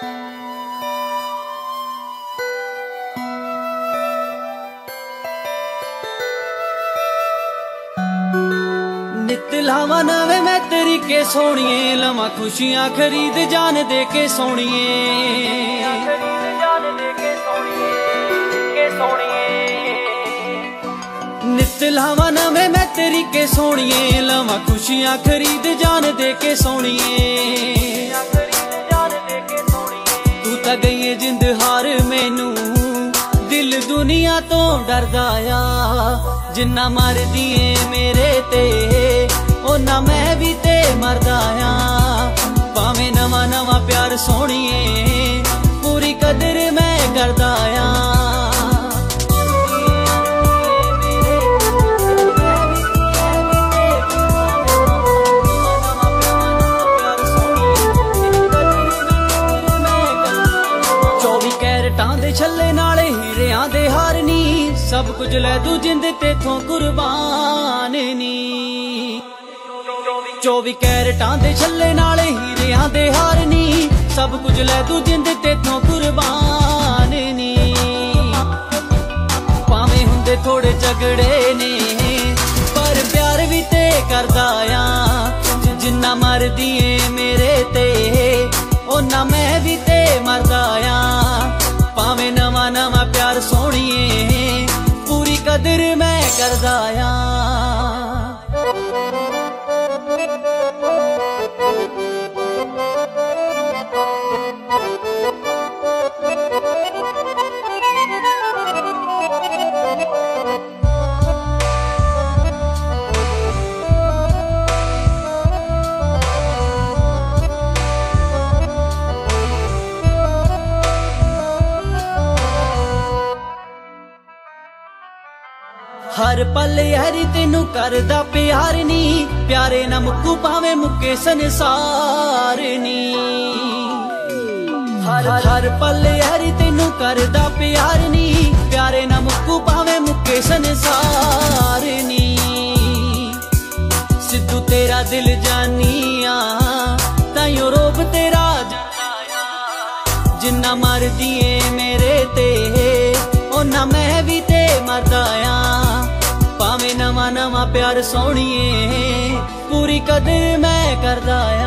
नित लावा नवे मैं तरीके सोनिए, लवा खुशियां खरीद जान दे के सोनिए। नित लावा नवे मैं तरीके सोनिए, लवा खुशियां खरीद जान दे के सोनिए। तू तां गई है जिंद हार मैनू, दिल दुनिया तो डरदा आ। जिन्ना मर दिए मेरे ते ओना मैं भी ते मरदा आ। भावें नवा नवा प्यार सोनिए, पूरी कदर मैं करदा आ। छल्ले नाले हीरियां दे हार नी, सब कुछ लै दू जिंद तेथों कुर्बान नी। 24 कैरेटां दे छल्ले नाले हीरियां दे हार नी, सब कुछ लै दू जिंद तेथों कुर्बान नी। भावें हुंदे थोड़े झगड़े ने, पर प्यार भी ते करदा आ। जिन्ना मर दिए मेरे ते ओना मैं भी ते मरदा आ। भावें नवा नवा प्यार सोनिए, पूरी कदर मैं करदा आ। हर पल यारी तेनू करदा प्यार नी, प्यारे ना मुक्कू भावें मुक्के संसार नी। हर पल यारी तेनू करदा प्यार नी, प्यारे ना मुक्कू भावें मुक्के संसार नी। सिद्धू तेरा दिल जानिया, ताइयों रोब तेरा जाना। जिन्ना मर दिए मेरे ते ओना मैं भी ते मरदा आ। भावें नवा नवा प्यार सोनिए, पूरी कदर मैं करदा आ।